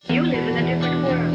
You live in a different world.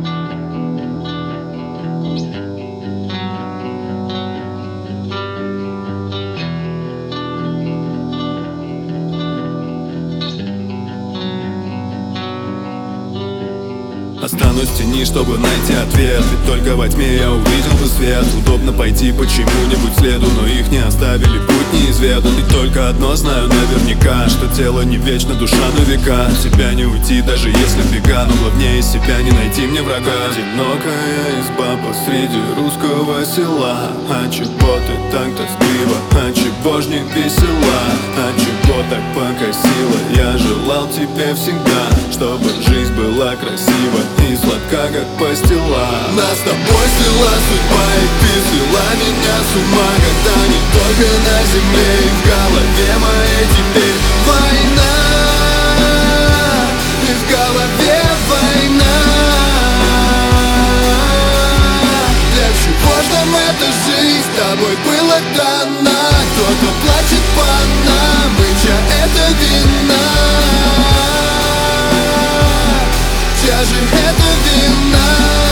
Останусь в тени, чтобы найти ответ. Ведь только во тьме я увидел бы свет. Удобно пойти по чему-нибудь следу, но их не оставили, путь неизведан. И только одно знаю наверняка, что тело не вечно, душа на века. От себя не уйти, даже если бега, но главнее себя не найти мне врага. Одинокая изба посреди русского села. А чего ты так тоскливо? А чего ж не весела? А чего так покосила? Я желал тебе всегда, чтобы жизнь была красива и сладка, как пастила. Нас с тобой свела судьба, и ты свела меня с ума. Когда не только на земле и в голове моей теперь война. И в голове война. Для чего ж нам эта жизнь с тобой была дана? Кто-то плачет по нам, и чья это вина? Чья же это вина?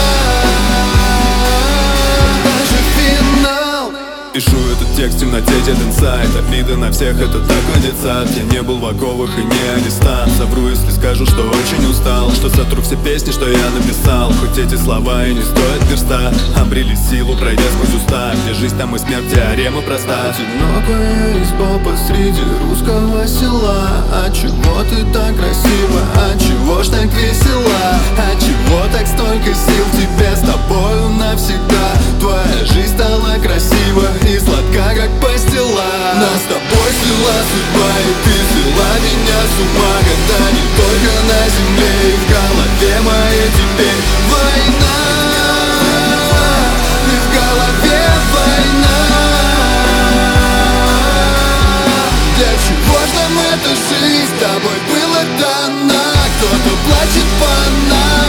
Даже финал. Пишу этот текст в темноте, дед инсайд. Обида на всех, это такой детсад. Я не был в оковах и не арестант. Совру, если скажу, что очень устал, что сотру все песни, что я написал. Хоть эти слова и не стоят перста, обрели силу, пройдя сквозь уста. Где жизнь, там и смерть, теорема проста. Одинокая изба посреди русского села. А чего ты так красива? А чего ж так весела? А чего так столько сил в тебе? С тобою навсегда твоя жизнь стала красива и сладка, как пастила. Нас с тобой свела судьба, и ты свела меня с ума. Когда не только на земле и в голове моей теперь война. И в голове война. Для чего ж нам эта жизнь с тобой была дана? Кто-то плачет по нам.